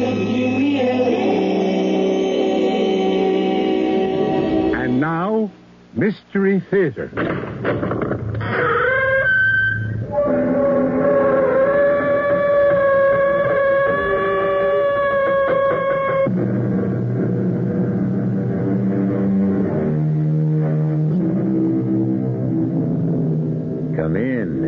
And now, Mystery Theater. Come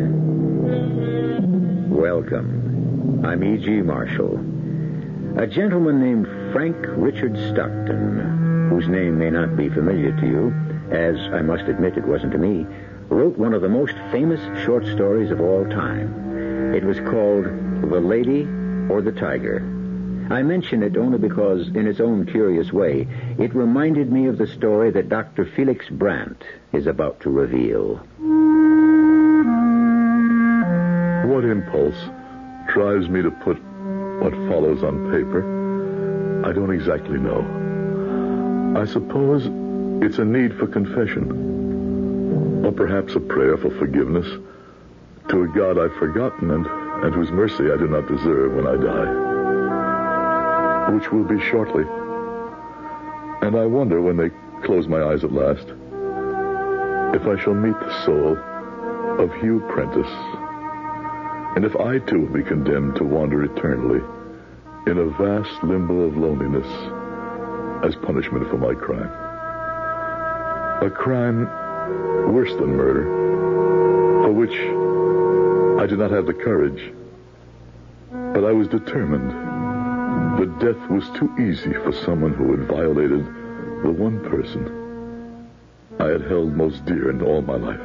in. Welcome. I'm E.G. Marshall. A gentleman named Frank Richard Stockton, whose name may not be familiar to you, as I must admit it wasn't to me, wrote one of the most famous short stories of all time. It was called The Lady or the Tiger. I mention it only because, in its own curious way, it reminded me of the story that Dr. Felix Brandt is about to reveal. What impulse drives me to put what follows on paper? I don't exactly know. I suppose it's a need for confession, or perhaps a prayer for forgiveness to a God I've forgotten and whose mercy I do not deserve when I die, which will be shortly. And I wonder, when they close my eyes at last, if I shall meet the soul of Hugh Prentice, and if I too will be condemned to wander eternally in a vast limbo of loneliness as punishment for my crime. A crime worse than murder, for which I did not have the courage, but I was determined that death was too easy for someone who had violated the one person I had held most dear in all my life.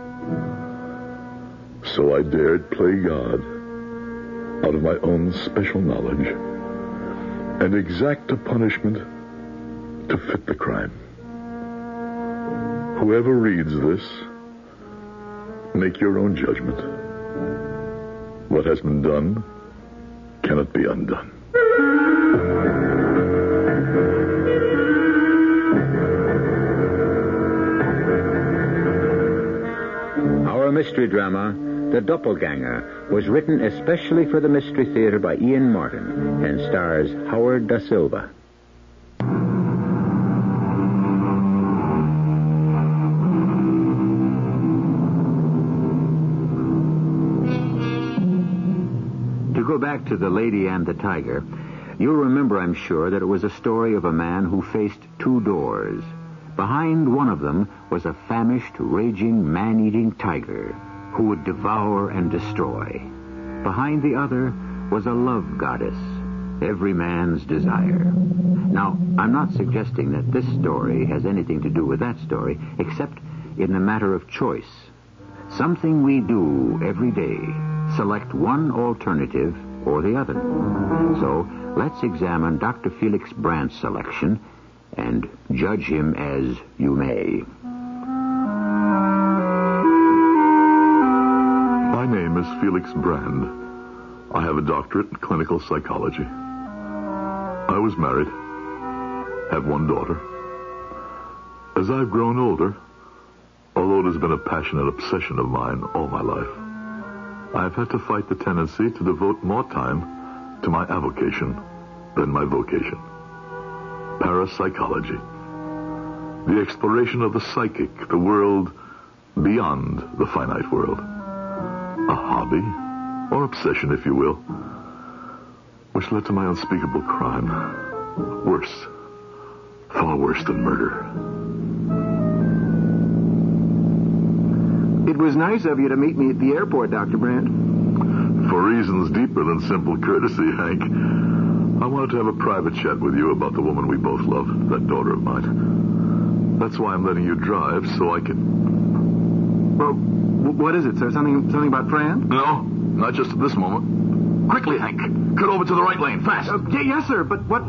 So I dared play God out of my own special knowledge and exact a punishment to fit the crime. Whoever reads this, make your own judgment. What has been done cannot be undone. Our mystery drama, The Doppelganger, was written especially for the Mystery Theater by Ian Martin and stars Howard Da Silva. To go back to The Lady and the Tiger, you'll remember, I'm sure, that it was a story of a man who faced two doors. Behind one of them was a famished, raging, man-eating tiger who would devour and destroy. Behind the other was a love goddess, every man's desire. Now, I'm not suggesting that this story has anything to do with that story, except in the matter of choice. Something we do every day. Select one alternative or the other. So, let's examine Dr. Felix Brandt's selection and judge him as you may. My name is Felix Brand. I have a doctorate in clinical psychology. I was married, have one daughter. As I've grown older, although it has been a passionate obsession of mine all my life, I've had to fight the tendency to devote more time to my avocation than my vocation. Parapsychology. The exploration of the psychic, the world beyond the finite world. A hobby, or obsession, if you will, which led to my unspeakable crime. Worse. Far worse than murder. It was nice of you to meet me at the airport, Dr. Brandt. For reasons deeper than simple courtesy, Hank, I wanted to have a private chat with you about the woman we both love, that daughter of mine. That's why I'm letting you drive, so I can... Well, what is it, sir? Something about Fran? No, not just at this moment. Quickly, Hank. Cut over to the right lane, fast. Yes, sir, but what...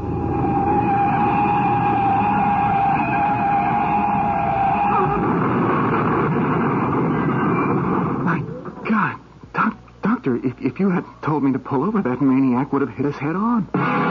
My God. Doctor, if you had told me to pull over, that maniac would have hit us head on.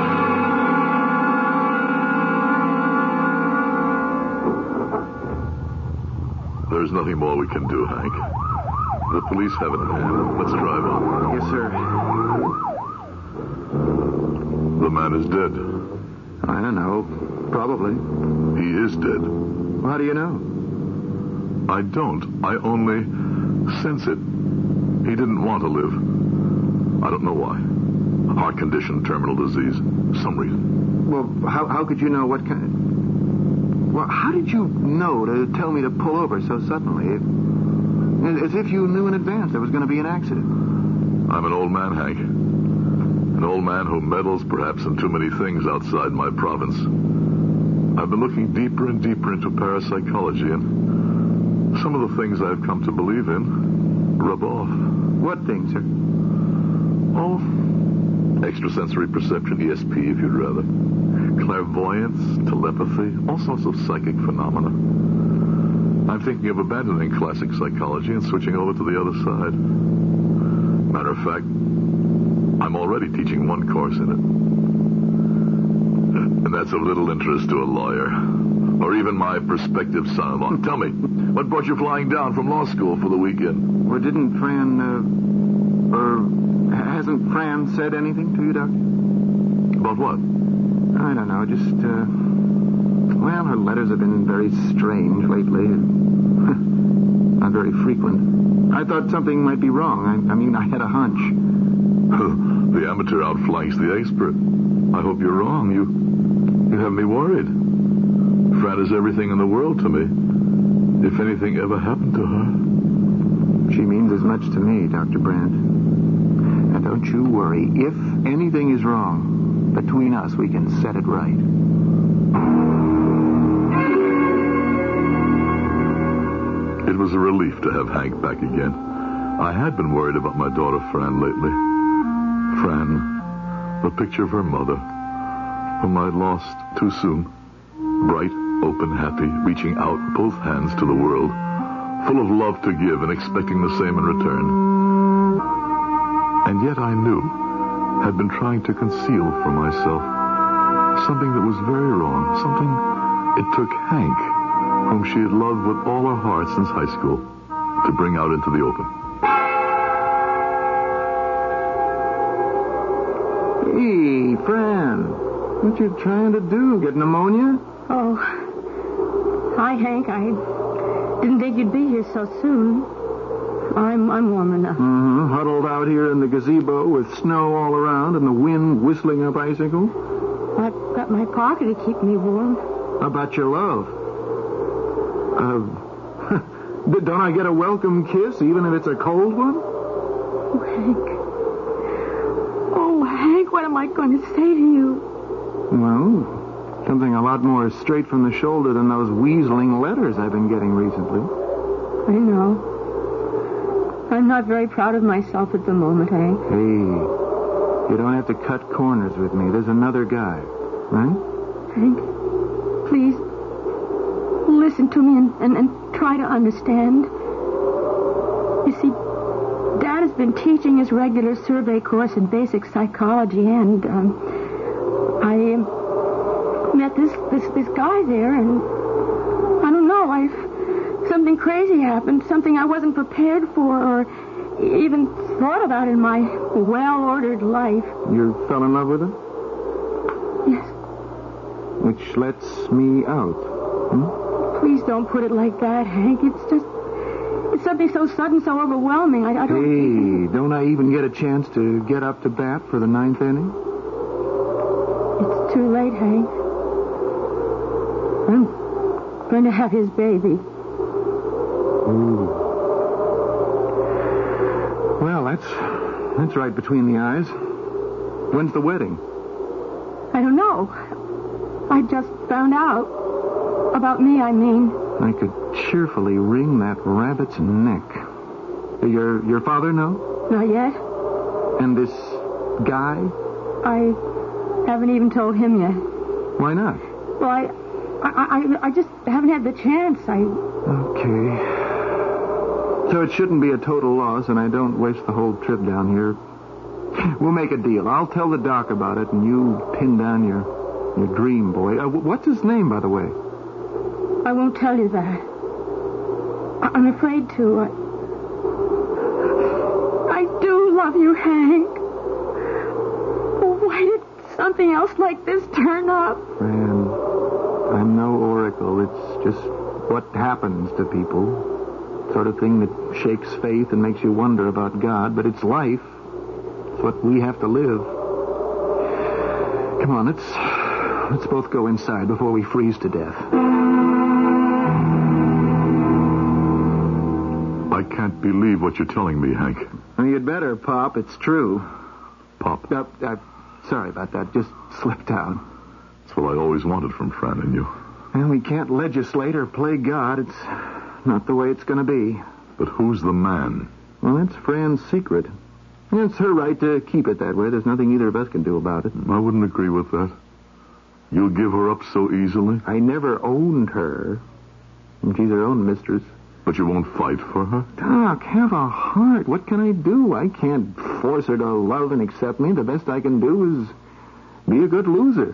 There's nothing more we can do, Hank. The police have it in hand. Let's drive on. Yes, sir. The man is dead. I don't know. Probably. He is dead. How do you know? I don't. I only sense it. He didn't want to live. I don't know why. Heart condition, terminal disease. Some reason. Well, how could you know what kind... Well, how did you know to tell me to pull over so suddenly? As if you knew in advance there was going to be an accident. I'm an old man, Hank. An old man who meddles perhaps in too many things outside my province. I've been looking deeper and deeper into parapsychology, and some of the things I've come to believe in rub off. What things, sir? Oh, extrasensory perception, ESP, if you'd rather. Clairvoyance, telepathy, all sorts of psychic phenomena. I'm thinking of abandoning classic psychology and switching over to the other side. Matter of fact, I'm already teaching one course in it. And that's of little interest to a lawyer. Or even my prospective son-in-law. Tell me, what brought you flying down from law school for the weekend? Well, didn't Fran, hasn't Fran said anything to you, Doctor? About what? I don't know, just, well, her letters have been very strange lately. Not very frequent. I thought something might be wrong. I mean, I had a hunch. The amateur outflanks the expert. I hope you're wrong. You have me worried. Fran is everything in the world to me. If anything ever happened to her... She means as much to me, Dr. Brandt. And don't you worry. If anything is wrong, between us, we can set it right. It was a relief to have Hank back again. I had been worried about my daughter Fran lately. Fran, the picture of her mother, whom I'd lost too soon. Bright, open, happy, reaching out both hands to the world, full of love to give and expecting the same in return. And yet I knew, had been trying to conceal from myself something that was very wrong, something it took Hank, whom she had loved with all her heart since high school, to bring out into the open. Hey, Fran, what you trying to do? Get pneumonia? Oh, hi, Hank. I didn't think you'd be here so soon. I'm warm enough. Mm-hmm. Huddled out here in the gazebo with snow all around and the wind whistling up icicles. I've got my parka to keep me warm. How about your love? Don't I get a welcome kiss, even if it's a cold one? Oh, Hank. Oh, Hank, what am I going to say to you? Well, something a lot more straight from the shoulder than those weaseling letters I've been getting recently. I know. I'm not very proud of myself at the moment, Hank. Hey, you don't have to cut corners with me. There's another guy, right? Hank, please, listen to me and try to understand. You see, Dad has been teaching his regular survey course in basic psychology, and I met this guy there, and I don't know, something crazy happened, something I wasn't prepared for or even thought about in my well-ordered life. You fell in love with him? Yes. Which lets me out. Please don't put it like that, Hank. It's something so sudden, so overwhelming. I don't... Hey, don't I even get a chance to get up to bat for the 9th inning? It's too late, Hank. I'm going to have his baby. Ooh. Well, that's right between the eyes. When's the wedding? I don't know. I just found out. About me, I mean. I could cheerfully wring that rabbit's neck. Your father know? Not yet. And this guy? I haven't even told him yet. Why not? Well, I just haven't had the chance. Okay. So it shouldn't be a total loss, and I don't waste the whole trip down here. We'll make a deal. I'll tell the doc about it, and you pin down your dream boy. What's his name, by the way? I won't tell you that. I'm afraid to. I do love you, Hank. Why did something else like this turn up? Fran, I'm no oracle. It's just what happens to people. Sort of thing that shakes faith and makes you wonder about God, but it's life. It's what we have to live. Come on, let's both go inside before we freeze to death. I can't believe what you're telling me, Hank. Well, you'd better, Pop. It's true. Pop. Sorry about that. Just slipped out. That's what I always wanted from Fran and you. And we can't legislate or play God. It's not the way it's going to be. But who's the man? Well, that's Fran's secret. And it's her right to keep it that way. There's nothing either of us can do about it. I wouldn't agree with that. You'll give her up so easily? I never owned her. And she's her own mistress. But you won't fight for her? Doc, have a heart. What can I do? I can't force her to love and accept me. The best I can do is be a good loser.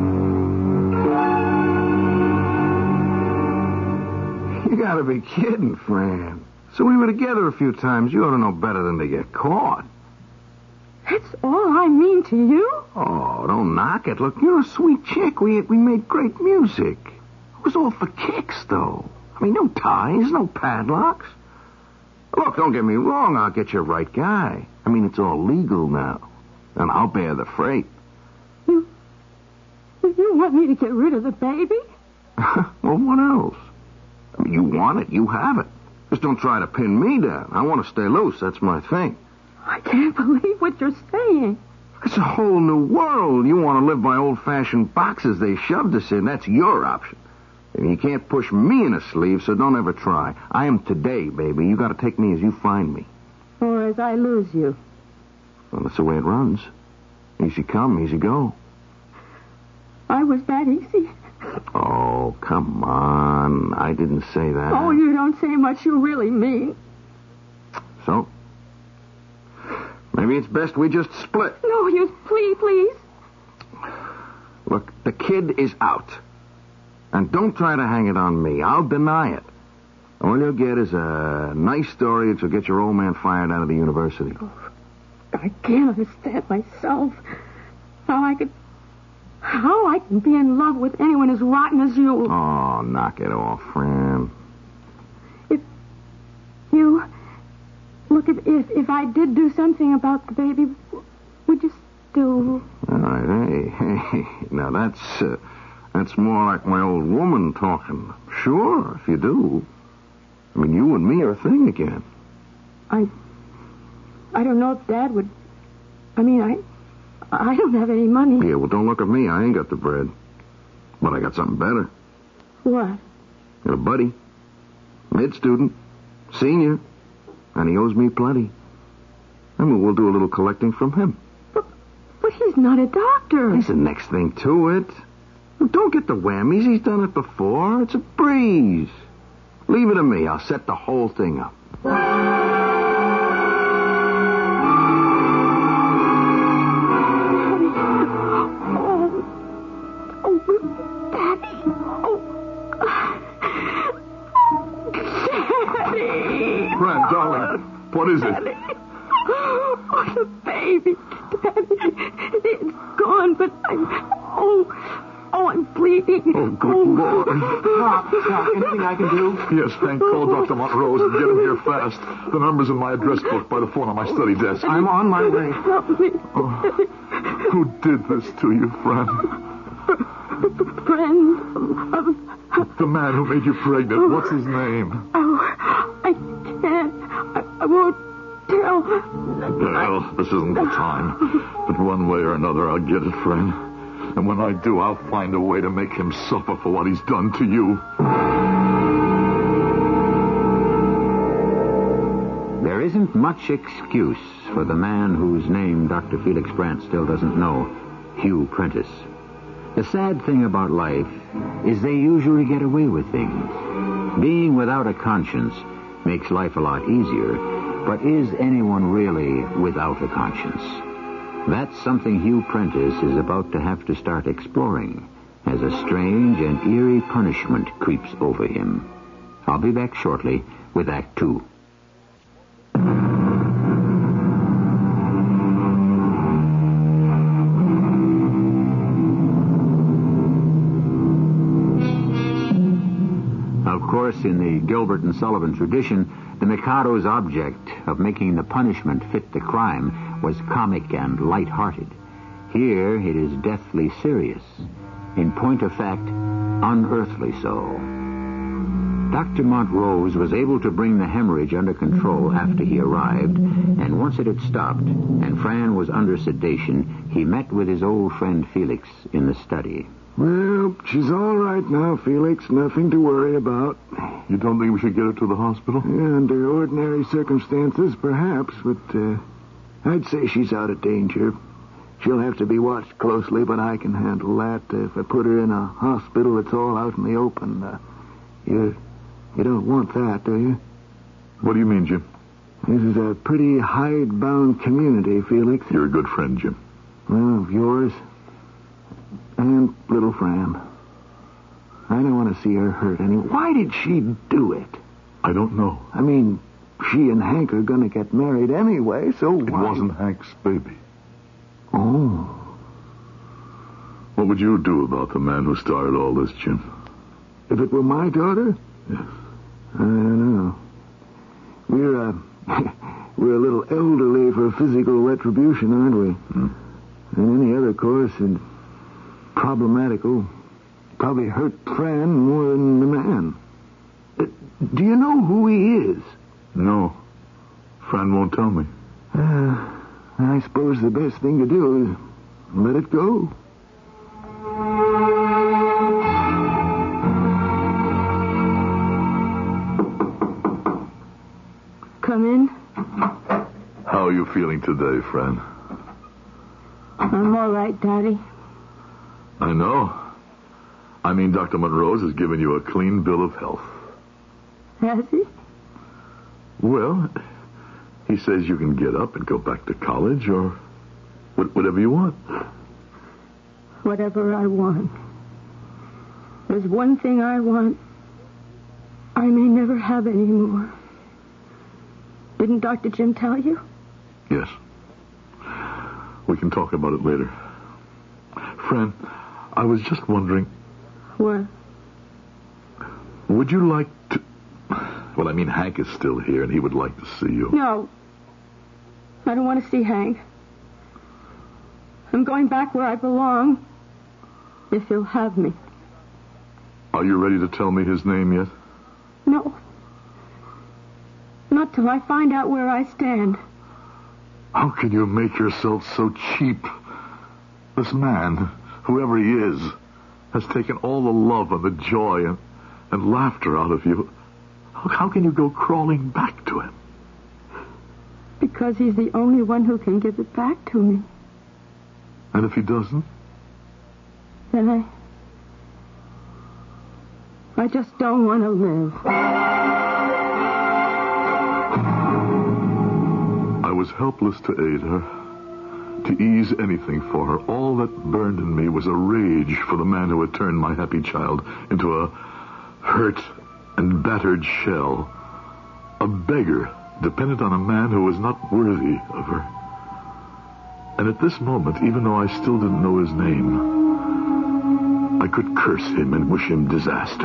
You gotta be kidding, Fran. So we were together a few times. You ought to know better than to get caught. That's all I mean to you? Oh, don't knock it. Look, you're a sweet chick. We made great music. It was all for kicks, though. I mean, no ties, no padlocks. Look, don't get me wrong. I'll get you the right guy. I mean, it's all legal now. And I'll bear the freight. You want me to get rid of the baby? Well, what else? I mean, you want it, you have it. Just don't try to pin me down. I want to stay loose. That's my thing. I can't believe what you're saying. It's a whole new world. You want to live by old-fashioned boxes they shoved us in. That's your option. And you can't push me in a sleeve, so don't ever try. I am today, baby. You got to take me as you find me. Or as I lose you. Well, that's the way it runs. Easy come, easy go. I was that easy. Oh, come on. I didn't say that. Oh, you don't say much you really mean. So? Maybe it's best we just split. No, you please. Look, the kid is out. And don't try to hang it on me. I'll deny it. All you'll get is a nice story that will get your old man fired out of the university. Oh, I can't understand myself. How I can be in love with anyone as rotten as you. Oh, knock it off, Fran. If I did do something about the baby, would you still... All right, hey. Now, that's more like my old woman talking. Sure, if you do. I mean, you and me are a thing again. I don't know if Dad would... I mean, I don't have any money. Yeah, well, don't look at me. I ain't got the bread. But I got something better. What? Got a buddy. Mid-student. Senior. And he owes me plenty. I mean, we'll do a little collecting from him. But he's not a doctor. He's the next thing to it. Well, don't get the whammies. He's done it before. It's a breeze. Leave it to me. I'll set the whole thing up. Fran, darling, what is it? Oh, the baby. Daddy, it's gone, but I'm bleeding. Oh, good Lord. Doc, anything I can do? Yes, Hank, call Dr. Montrose and get him here fast. The number's in my address book by the phone on my study desk. I'm on my way. Help me. Oh, who did this to you, Fran? Friend of... The man who made you pregnant. What's his name? Oh, I can't. I won't tell. Well, this isn't the time. But one way or another, I'll get it, Fran. And when I do, I'll find a way to make him suffer for what he's done to you. There isn't much excuse for the man whose name Dr. Felix Brandt still doesn't know, Hugh Prentice. The sad thing about life is they usually get away with things. Being without a conscience makes life a lot easier, but is anyone really without a conscience? That's something Hugh Prentice is about to have to start exploring as a strange and eerie punishment creeps over him. I'll be back shortly with Act 2. course, in the Gilbert and Sullivan tradition, the Mikado's object of making the punishment fit the crime was comic and light-hearted. Here it is deathly serious. In point of fact, unearthly so. Dr. Montrose was able to bring the hemorrhage under control after he arrived, and once it had stopped and Fran was under sedation, he met with his old friend Felix in the study. Well, she's all right now, Felix. Nothing to worry about. You don't think we should get her to the hospital? Yeah, under ordinary circumstances, perhaps, but I'd say she's out of danger. She'll have to be watched closely, but I can handle that. If I put her in a hospital, it's all out in the open. You don't want that, do you? What do you mean, Jim? This is a pretty hidebound community, Felix. You're a good friend, Jim. Well, of yours and little Fran. I don't want to see her hurt any. Why did she do it? I don't know. I mean, she and Hank are going to get married anyway, so It why? wasn't Hank's baby. Oh. What would you do about the man who started all this, Jim? If it were my daughter? Yes. I don't know. We're a little elderly for physical retribution, aren't we? In any other course, and problematical. Probably hurt Fran more than the man. Do you know who he is? No. Fran won't tell me. I suppose the best thing to do is let it go. Come in. How are you feeling today, Fran? I'm all right, Daddy. I know. I mean, Dr. Montrose has given you a clean bill of health. Has he? Well, he says you can get up and go back to college or whatever you want. Whatever I want. There's one thing I want. I may never have any more. Didn't Dr. Jim tell you? Yes. We can talk about it later. Fran, I was just wondering, What? would you like to... Well, I mean, Hank is still here, and he would like to see you. No. I don't want to see Hank. I'm going back where I belong. If he'll have me. Are you ready to tell me his name yet? No. Not till I find out where I stand. How can you make yourself so cheap? This man, whoever he is, has taken all the love and the joy and laughter out of you. How can you go crawling back to him? Because he's the only one who can give it back to me. And if he doesn't? Then I just don't want to live. I was helpless to aid her, to ease anything for her. All that burned in me was a rage for the man who had turned my happy child into a hurt and battered shell, a beggar dependent on a man who was not worthy of her. And at this moment, even though I still didn't know his name, I could curse him and wish him disaster.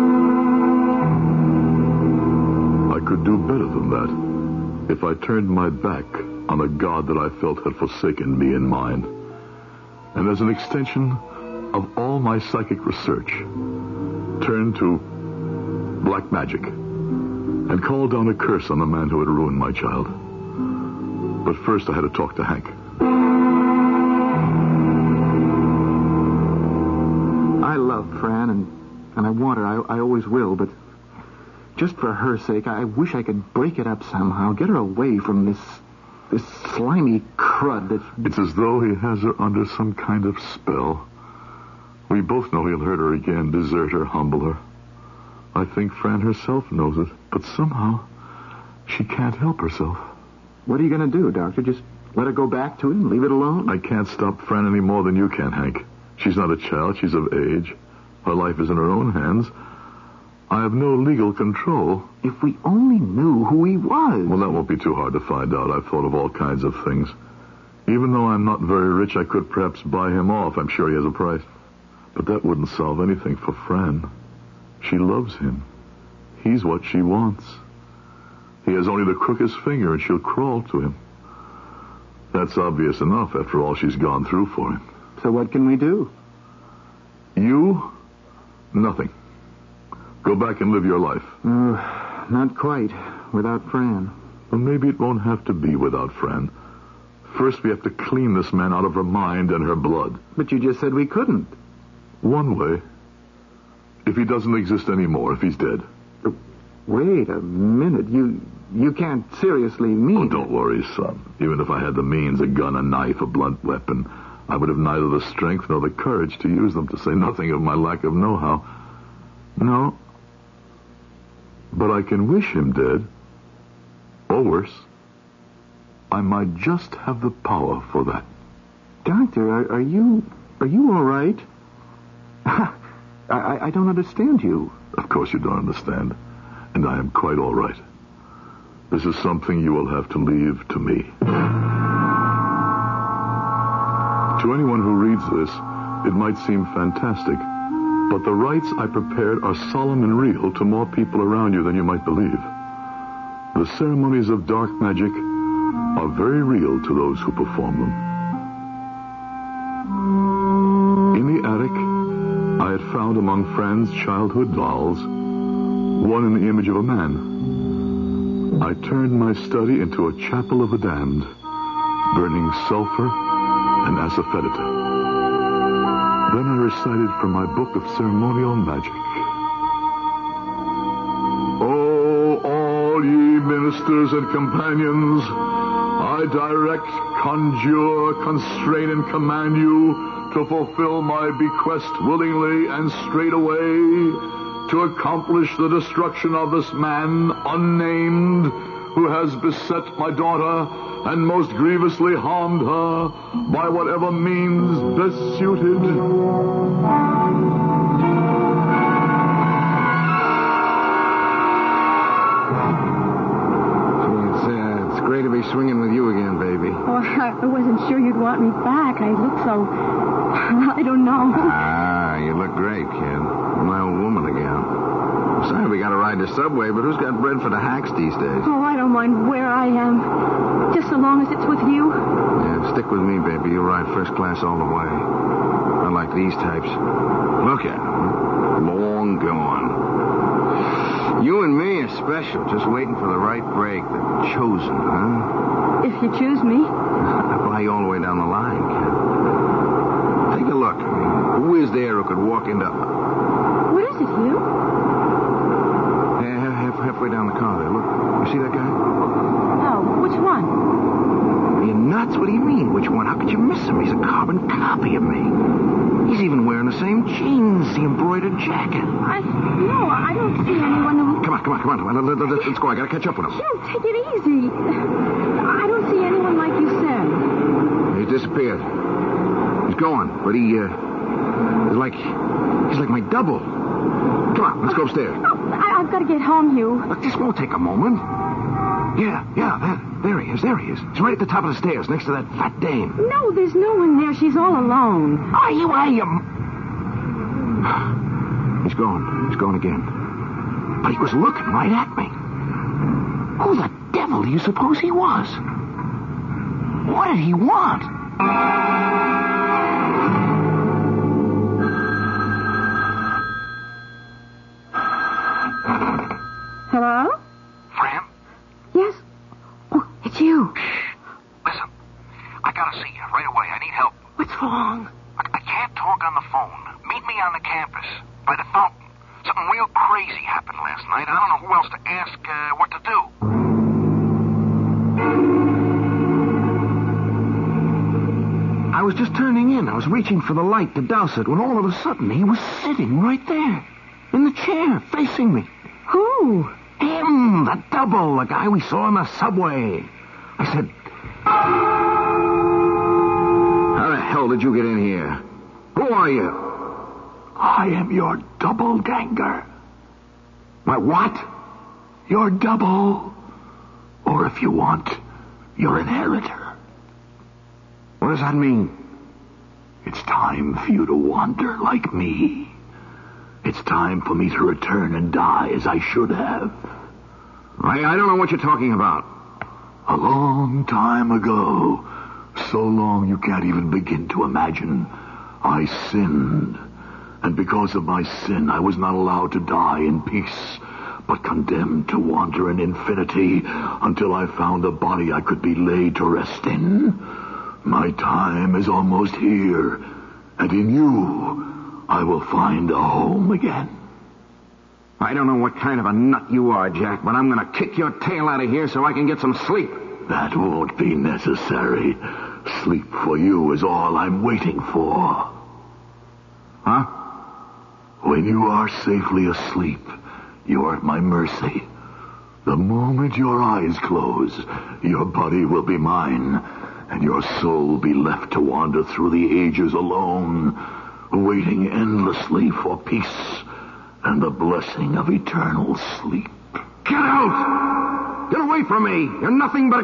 I could do better than that if I turned my back on a God that I felt had forsaken me and mine. And as an extension of all my psychic research, turned to black magic and called down a curse on the man who had ruined my child. But first I had to talk to Hank. I love Fran, and I want her. I always will, but just for her sake, I wish I could break it up somehow. Get her away from this slimy crud that's... It's as though he has her under some kind of spell. We both know he'll hurt her again, desert her, humble her. I think Fran herself knows it, but somehow she can't help herself. What are you going to do, Doctor? Just let her go back to him? Leave it alone? I can't stop Fran any more than you can, Hank. She's not a child. She's of age. Her life is in her own hands. I have no legal control. If we only knew who he was. Well, that won't be too hard to find out. I've thought of all kinds of things. Even though I'm not very rich, I could perhaps buy him off. I'm sure he has a price. But that wouldn't solve anything for Fran. She loves him. He's what she wants. He has only the crookest finger, and she'll crawl to him. That's obvious enough after all she's gone through for him. So what can we do? You? Nothing. Go back and live your life. Not quite. Without Fran. Well, maybe it won't have to be without Fran. First, we have to clean this man out of her mind and her blood. But you just said we couldn't. One way. If he doesn't exist anymore, if he's dead. Wait a minute. You can't seriously mean... Oh, don't worry, son. Even if I had the means, a gun, a knife, a blunt weapon, I would have neither the strength nor the courage to use them, to say nothing of my lack of know-how. No. But I can wish him dead. Or worse. I might just have the power for that. Doctor, are you all right? I don't understand you. Of course you don't understand. And I am quite all right. This is something you will have to leave to me. To anyone who reads this, it might seem fantastic, but the rites I prepared are solemn and real to more people around you than you might believe. The ceremonies of dark magic are very real to those who perform them. In the attic, I had found among Fran's childhood dolls one in the image of a man. I turned my study into a chapel of the damned, burning sulfur and asafoetida. Then I recited from my book of ceremonial magic. Oh, all ye ministers and companions, I direct, conjure, constrain, and command you to fulfill my bequest willingly and straightway, to accomplish the destruction of this man, unnamed, who has beset my daughter and most grievously harmed her by whatever means best suited. It's great to be swinging with you again, baby. Oh, I wasn't sure you'd want me back. I look so... I don't know. You look great, kid. My old woman again. I'm sorry we got to ride the subway, but who's got bread for the hacks these days? Oh, I don't mind where I am. Just so long as it's with you. Yeah, stick with me, baby. You'll ride first class all the way. Unlike these types. Look at them. Long gone. You and me are special, just waiting for the right break. The chosen, huh? If you choose me. I'll buy you all the way down the line, kid. Take a look. Who is there who could walk into... What is it, Hugh? Halfway down the car there. Look. You see that guy? Oh, which one? Are you nuts? What do you mean, which one? How could you miss him? He's a carbon copy of me. He's even wearing the same jeans, the embroidered jacket. No, I don't see anyone who... Come on. Let's go. I gotta catch up with him. Hugh, take it easy. I don't see anyone like you said. He disappeared. He's gone, but he's like my double. Come on, let's go upstairs. Oh, I've got to get home, Hugh. Look, this won't take a moment. Yeah, there he is. He's right at the top of the stairs, next to that fat dame. No, there's no one there. She's all alone. Are you? He's gone again. But he was looking right at me. Who the devil do you suppose he was? What did he want? Hello? Fran? Yes? Oh, it's you. Listen, I gotta see you right away. I need help. What's wrong? I can't talk on the phone. Meet me on the campus, by the fountain. Something real crazy happened last night. I don't know who else to ask what to do. I was just turning in. I was reaching for the light to douse it when all of a sudden he was sitting right there. In the chair, facing me. Who? Him, the double, the guy we saw in the subway. I said, how the hell did you get in here? Who are you? I am your double ganger. My what? Your double. Or if you want, your inheritor. What does that mean? It's time for you to wander like me. It's time for me to return and die as I should have. I don't know what you're talking about. A long time ago, so long you can't even begin to imagine, I sinned. And because of my sin, I was not allowed to die in peace, but condemned to wander in infinity until I found a body I could be laid to rest in. My time is almost here, and in you, I will find a home again. I don't know what kind of a nut you are, Jack, but I'm going to kick your tail out of here so I can get some sleep. That won't be necessary. Sleep for you is all I'm waiting for. Huh? When you are safely asleep, you are at my mercy. The moment your eyes close, your body will be mine, and your soul will be left to wander through the ages alone, waiting endlessly for peace and the blessing of eternal sleep. Get out! Get away from me! You're nothing but a...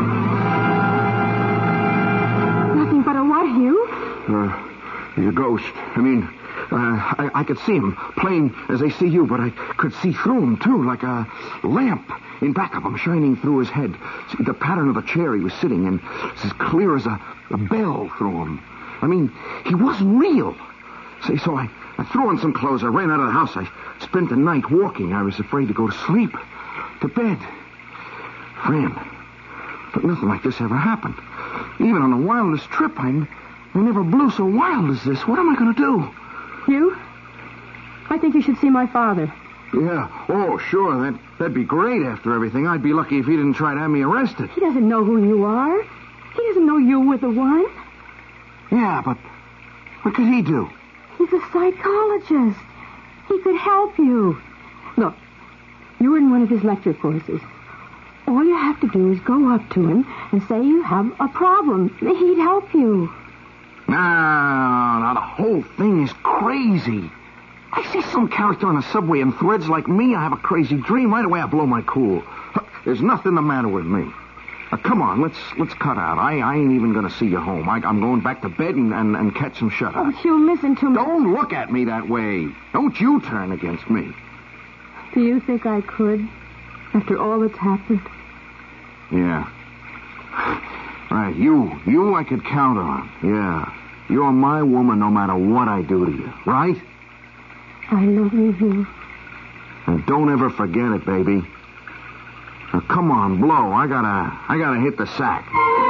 Nothing but a what, Hugh? He's a ghost. I mean, I could see him, plain as I see you, but I could see through him, too, like a lamp in back of him, shining through his head. See, the pattern of the chair he was sitting in is as clear as a bell through him. I mean, he wasn't real. See, so I threw on some clothes. I ran out of the house. I spent the night walking. I was afraid to go to sleep, to bed. Fran, but nothing like this ever happened. Even on the wildest trip, I never blew so wild as this. What am I going to do? Hugh, I think you should see my father. Yeah. Oh, sure. That'd be great after everything. I'd be lucky if he didn't try to have me arrested. He doesn't know who you are. He doesn't know you were the one. Yeah, but what could he do? He's a psychologist. He could help you. Look, you're in one of his lecture courses. All you have to do is go up to him and say you have a problem. He'd help you. No, the whole thing is crazy. I see some character on a subway and threads like me. I have a crazy dream. Right away, I blow my cool. There's nothing the matter with me. Come on, let's cut out. I ain't even going to see you home. I'm going back to bed and catch some shut-eye. Oh, Hugh, listen to me. Don't look at me that way. Don't you turn against me. Do you think I could, after all that's happened? Yeah. Right, you I could count on. Yeah. You're my woman no matter what I do to you, right? I love you, Hugh. And don't ever forget it, baby. Now, come on, blow. I gotta hit the sack.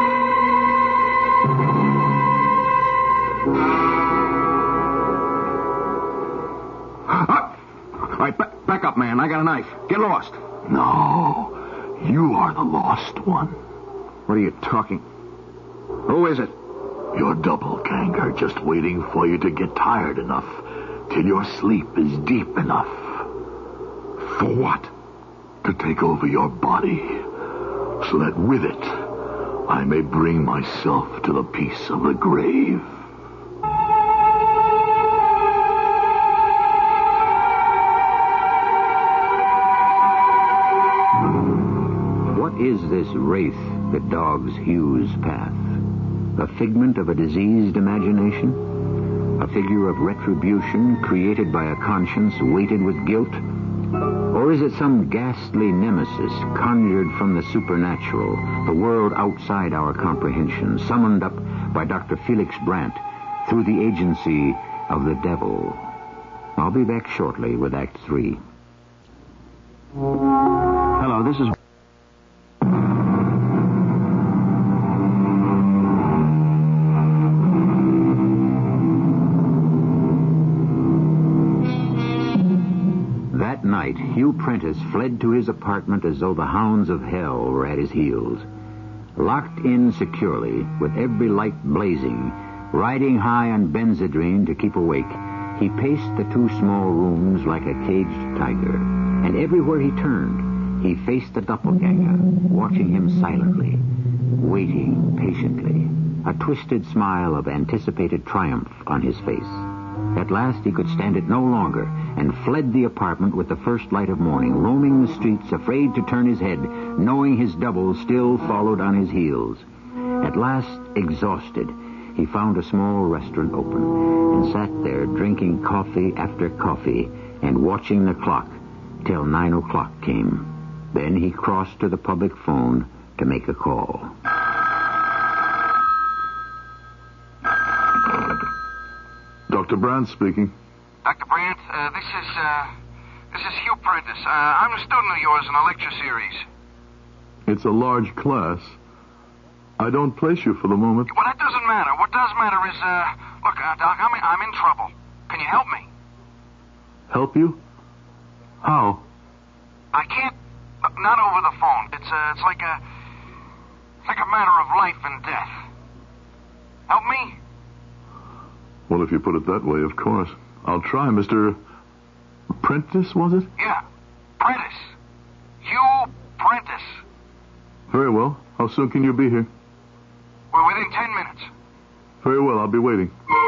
All right, back up, man. I got a knife. Get lost. No, you are the lost one. What are you talking? Who is it? Your doppelganger, just waiting for you to get tired enough till your sleep is deep enough. For what? To take over your body, so that with it, I may bring myself to the peace of the grave. What is this wraith that dogs Hugh's path? A figment of a diseased imagination? A figure of retribution created by a conscience weighted with guilt? Or is it some ghastly nemesis conjured from the supernatural, the world outside our comprehension, summoned up by Dr. Felix Brandt through the agency of the devil? I'll be back shortly with Act 3. Hello, this is... That night, Hugh Prentice fled to his apartment as though the hounds of hell were at his heels. Locked in securely, with every light blazing, riding high on Benzedrine to keep awake, he paced the two small rooms like a caged tiger. And everywhere he turned, he faced the doppelganger, watching him silently, waiting patiently, a twisted smile of anticipated triumph on his face. At last he could stand it no longer and fled the apartment with the first light of morning, roaming the streets, afraid to turn his head, knowing his double still followed on his heels. At last, exhausted, he found a small restaurant open and sat there drinking coffee after coffee and watching the clock till 9 o'clock came. Then he crossed to the public phone to make a call. Dr. Brandt speaking. Dr. Brandt, this is Hugh Prentice. I'm a student of yours in a lecture series. It's a large class. I don't place you for the moment. Well, that doesn't matter. What does matter is, look, Doc, I'm in trouble. Can you help me? Help you? How? I can't. Not over the phone. It's like a matter of life and death. Help me? Well, if you put it that way, of course. I'll try, Mr. Prentice, was it? Yeah. Prentice. Hugh Prentice. Very well. How soon can you be here? We're within 10 minutes. Very well. I'll be waiting.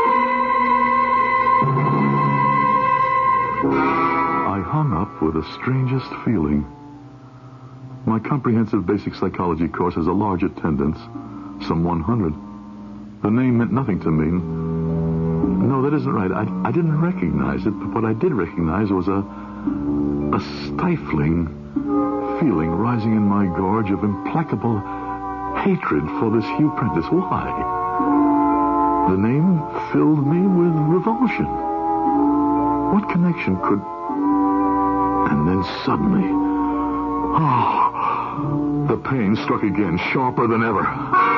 I hung up with the strangest feeling. My comprehensive basic psychology course has a large attendance, some 100. The name meant nothing to me. No, that isn't right. I didn't recognize it, but what I did recognize was a stifling feeling rising in my gorge of implacable hatred for this Hugh Prentice. Why? The name filled me with revulsion. What connection could... And then suddenly... the pain struck again, sharper than ever.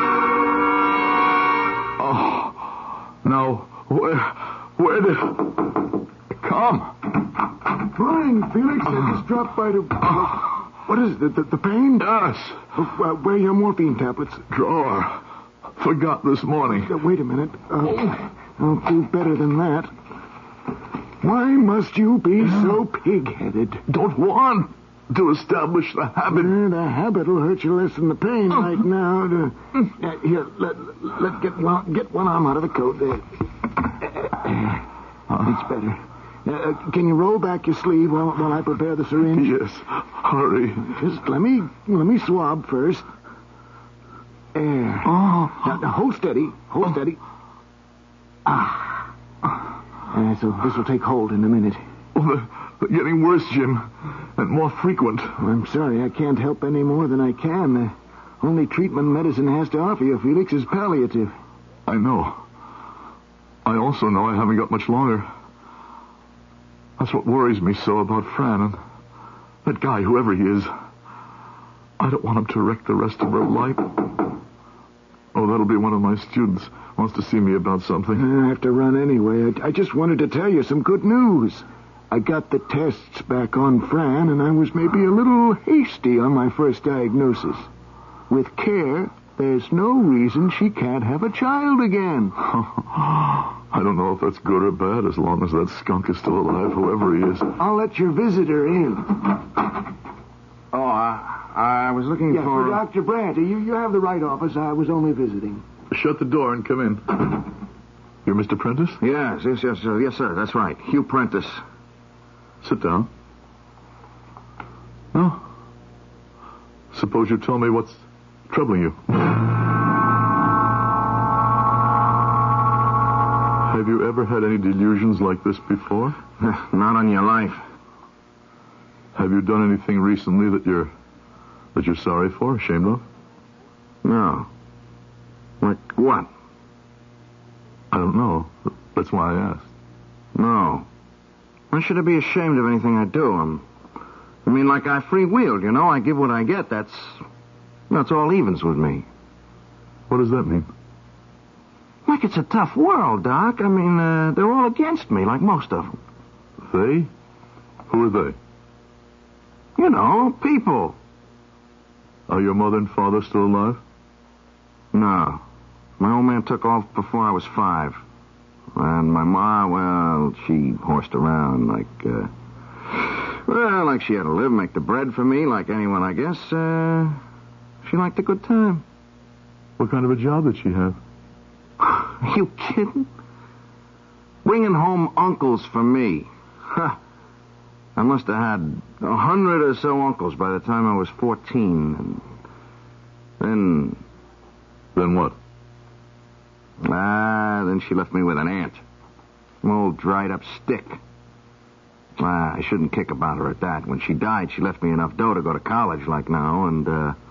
Now, where did... Come. Fine, Felix. I just dropped by to... What is it, the pain? Yes. Where are your morphine tablets? Drawer. Forgot this morning. Wait a minute. I'll do better than that. Why must you be so pig-headed? Don't want to establish the habit. The habit will hurt you less than the pain right now. Here, get one arm out of the coat there. It's better. Can you roll back your sleeve while I prepare the syringe? Yes. Hurry. Just let me swab first. There. Now, hold steady. Hold steady. So this will take hold in a minute. They're getting worse, Jim, and more frequent. Well, I'm sorry, I can't help any more than I can. The only treatment medicine has to offer you, Felix, is palliative. I know. I also know I haven't got much longer. That's what worries me so about Fran and that guy, whoever he is. I don't want him to wreck the rest of her life. Oh, that'll be one of my students. Wants to see me about something. I have to run anyway. I just wanted to tell you some good news. I got the tests back on Fran, and I was maybe a little hasty on my first diagnosis. With care, there's no reason she can't have a child again. I don't know if that's good or bad, as long as that skunk is still alive, whoever he is. I'll let your visitor in. I was looking for Dr. Brandt. You have the right office. I was only visiting. Shut the door and come in. You're Mr. Prentice? Yes, sir. That's right. Hugh Prentice. Sit down. Now, suppose you tell me what's troubling you. Have you ever had any delusions like this before? Not on your life. Have you done anything recently that you're sorry for, ashamed of? No. Like what? I don't know. That's why I asked. No. Why should I be ashamed of anything I do? Like I freewheeled, you know? I give what I get. That's all evens with me. What does that mean? Like it's a tough world, Doc. They're all against me, like most of them. They? Who are they? You know, people. Are your mother and father still alive? No. My old man took off before I was 5. And my ma, well, she horsed around like she had to live, make the bread for me, like anyone, I guess. She liked a good time. What kind of a job did she have? Are you kidding? Bringing home uncles for me. I must have had 100 or so uncles by the time I was 14. And then... Then what? Then she left me with an aunt. An old dried-up stick. I shouldn't kick about her at that. When she died, she left me enough dough to go to college like now, and,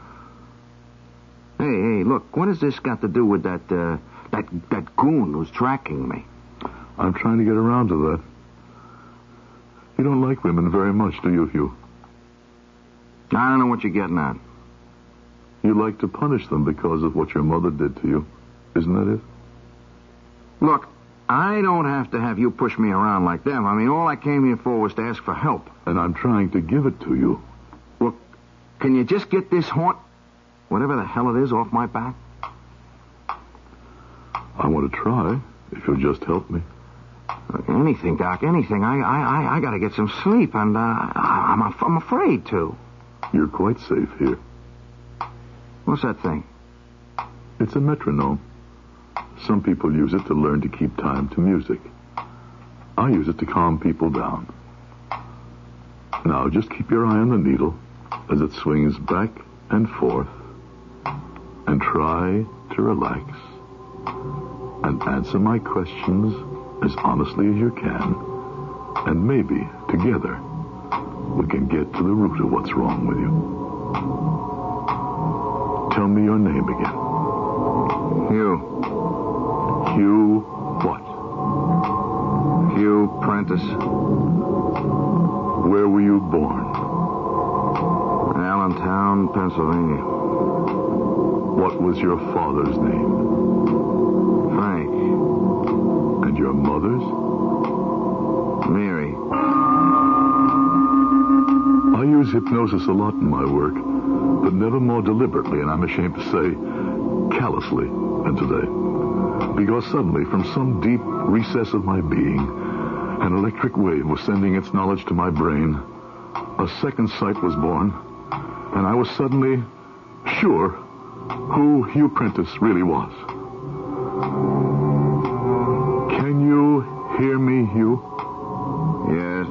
Hey, look, what has this got to do with that goon who's tracking me? I'm trying to get around to that. You don't like women very much, do you, Hugh? I don't know what you're getting at. You like to punish them because of what your mother did to you. Isn't that it? Look, I don't have to have you push me around like them. I mean, all I came here for was to ask for help. And I'm trying to give it to you. Look, can you just get this whatever the hell it is, off my back? I want to try, if you'll just help me. Anything, Doc, anything. I got to get some sleep, and I'm afraid to. You're quite safe here. What's that thing? It's a metronome. Some people use it to learn to keep time to music. I use it to calm people down. Now, just keep your eye on the needle as it swings back and forth, and try to relax and answer my questions as honestly as you can, and maybe, together, we can get to the root of what's wrong with you. Tell me your name again. Hugh. Hugh what? Hugh Prentice. Where were you born? Allentown, Pennsylvania. What was your father's name? Frank. And your mother's? Mary. I use hypnosis a lot in my work, but never more deliberately, and I'm ashamed to say, callously, than today. Because suddenly, from some deep recess of my being, an electric wave was sending its knowledge to my brain. A second sight was born, and I was suddenly sure who Hugh Prentice really was. Can you hear me, Hugh? Yes.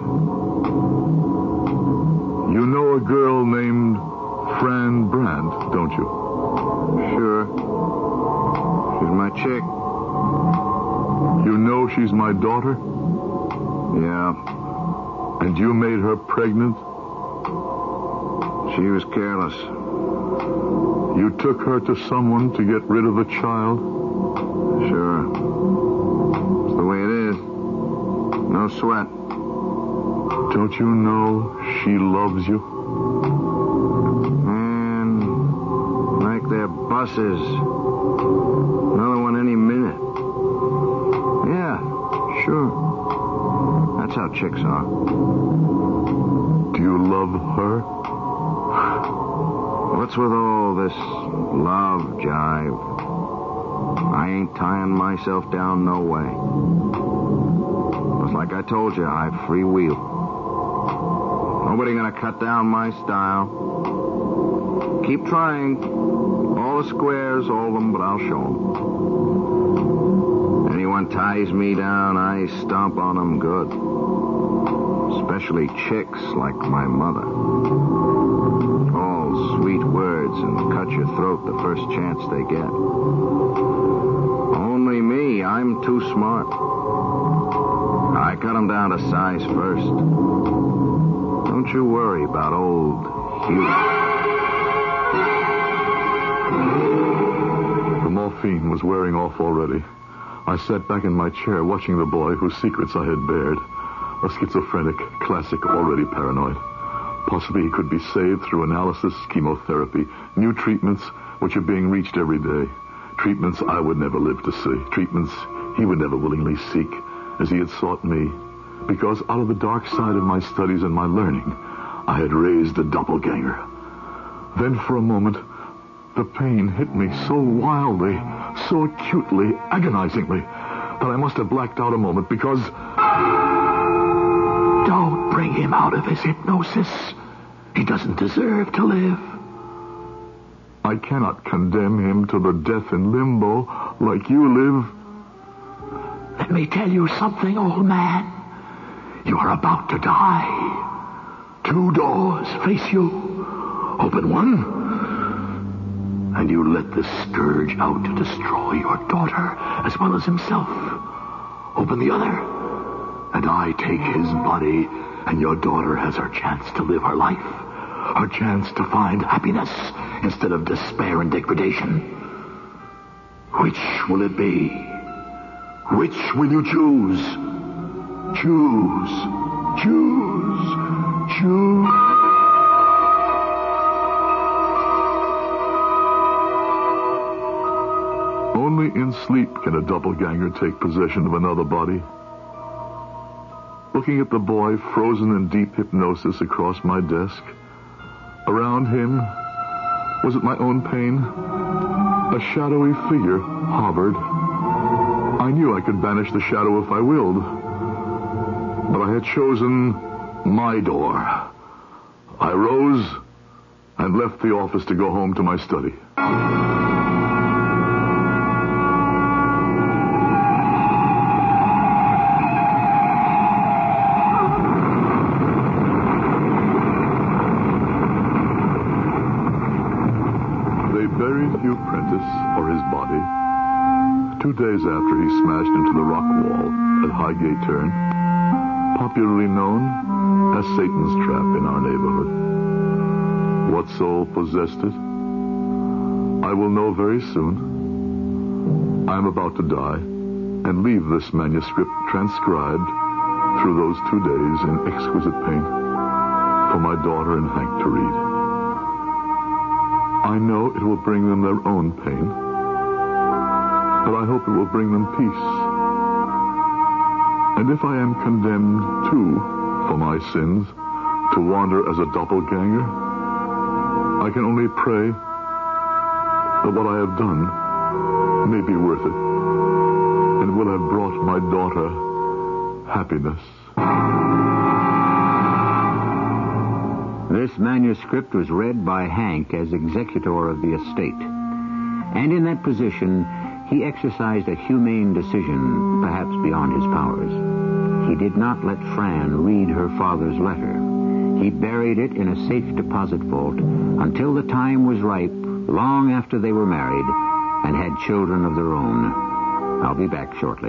You know a girl named Fran Brandt, don't you? Sure. She's my chick. You know she's my daughter? Yeah. And you made her pregnant? She was careless. You took her to someone to get rid of a child? Sure. It's the way it is. No sweat. Don't you know she loves you? Man, like they're buses. Another one any minute. Yeah, sure. That's how chicks are. Do you love her? What's with all this love jive? I ain't tying myself down no way. It's like I told you, I have free will. Nobody gonna cut down my style. Keep trying. All the squares, all of them, but I'll show them. Anyone ties me down, I stomp on them good. Especially chicks like my mother. All sweet words and cut your throat the first chance they get. Only me, I'm too smart. I cut them down to size first. Don't you worry about old Hugh. The morphine was wearing off already. I sat back in my chair watching the boy whose secrets I had bared. A schizophrenic, classic, already paranoid. Possibly he could be saved through analysis, chemotherapy, new treatments which are being reached every day. Treatments I would never live to see. Treatments he would never willingly seek, as he had sought me. Because out of the dark side of my studies and my learning, I had raised a doppelganger. Then for a moment, the pain hit me so wildly, so acutely, agonizingly, that I must have blacked out a moment because... Don't bring him out of his hypnosis. He doesn't deserve to live. I cannot condemn him to the death in limbo like you live. Let me tell you something, old man. You are about to die. 2 doors face you. Open one, and you let the scourge out to destroy your daughter as well as himself. Open the other, and I take his body And your daughter has her chance to live her life. Her chance to find happiness instead of despair and degradation. Which will it be? Which will you choose? Choose. Only in sleep can a doppelganger take possession of another body. Looking at the boy frozen in deep hypnosis across my desk, around him, was it my own pain? A shadowy figure hovered. I knew I could banish the shadow if I willed. But I had chosen my door. I rose and left the office to go home to my study. Hugh Prentice, or his body, 2 days after he smashed into the rock wall at Highgate Turn, popularly known as Satan's Trap in our neighborhood. What soul possessed it? I will know very soon. I am about to die and leave this manuscript transcribed through those 2 days in exquisite pain for my daughter and Hank to read. I know it will bring them their own pain, but I hope it will bring them peace. And if I am condemned, too, for my sins, to wander as a doppelganger, I can only pray that what I have done may be worth it and will have brought my daughter happiness. This manuscript was read by Hank as executor of the estate. And in that position, he exercised a humane decision, perhaps beyond his powers. He did not let Fran read her father's letter. He buried it in a safe deposit vault until the time was ripe, long after they were married and had children of their own. I'll be back shortly.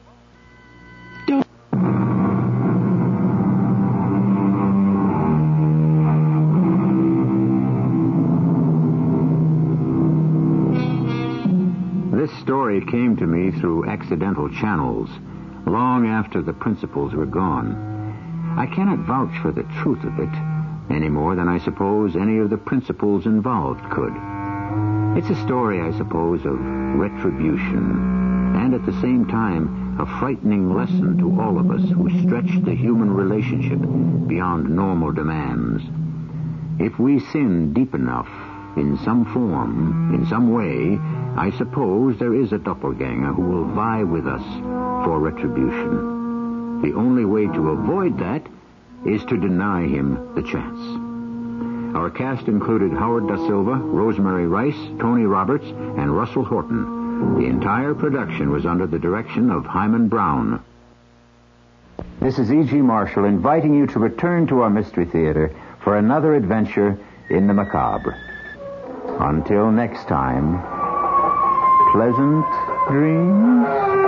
This story came to me through accidental channels, long after the principals were gone. I cannot vouch for the truth of it, any more than I suppose any of the principals involved could. It's a story, I suppose, of retribution, and at the same time, a frightening lesson to all of us who stretch the human relationship beyond normal demands. If we sin deep enough, in some form, in some way, I suppose there is a doppelganger who will vie with us for retribution. The only way to avoid that is to deny him the chance. Our cast included Howard Da Silva, Rosemary Rice, Tony Roberts, and Russell Horton. The entire production was under the direction of Hyman Brown. This is E.G. Marshall inviting you to return to our Mystery Theater for another adventure in the macabre. Until next time, pleasant dreams.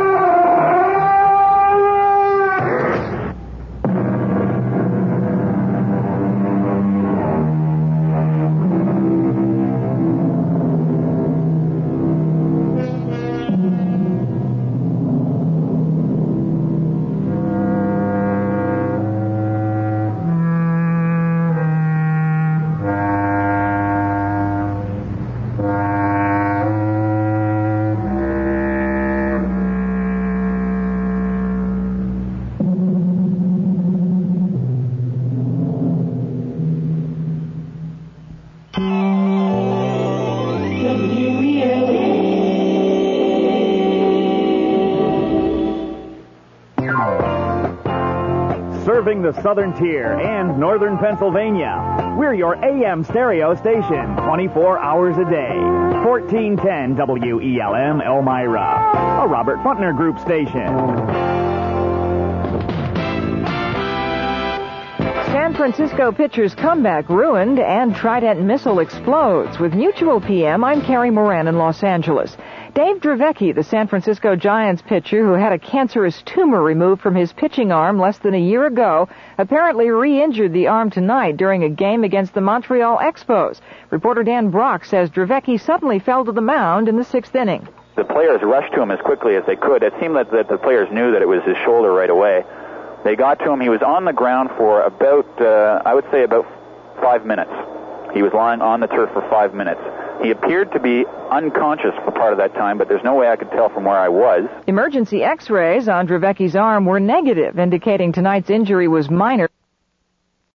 Serving the Southern Tier and Northern Pennsylvania. We're your AM stereo station, 24 hours a day. 1410 WELM Elmira, a Robert Funtner Group station. San Francisco pitcher's comeback ruined and Trident missile explodes. With Mutual PM, I'm Carrie Moran in Los Angeles. Dave Dravecky, the San Francisco Giants pitcher who had a cancerous tumor removed from his pitching arm less than a year ago, apparently re-injured the arm tonight during a game against the Montreal Expos. Reporter Dan Brock says Dravecky suddenly fell to the mound in the 6th inning. The players rushed to him as quickly as they could. It seemed that the players knew that it was his shoulder right away. They got to him. He was on the ground for about 5 minutes. He was lying on the turf for 5 minutes. He appeared to be unconscious for part of that time, but there's no way I could tell from where I was. Emergency x-rays on Dravecky's arm were negative, indicating tonight's injury was minor.